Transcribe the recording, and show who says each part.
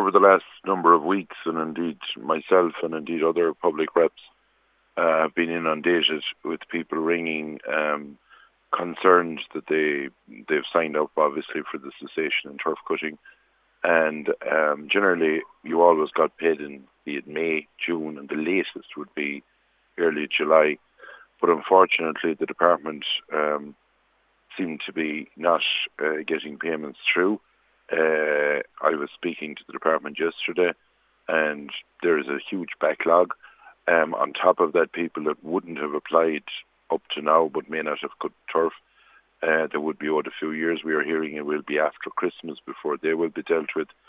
Speaker 1: over the last number of weeks, and indeed myself and indeed other public reps have been inundated with people ringing, concerned that they've signed up obviously for the cessation in turf cutting, and generally you always got paid in be it May, June, and the latest would be early July. But unfortunately the department seemed to be not getting payments through. I was speaking to the department yesterday, and there is a huge backlog. On top of that, people that wouldn't have applied up to now but may not have cut turf, they would be owed a few years. We are hearing it will be after Christmas before they will be dealt with.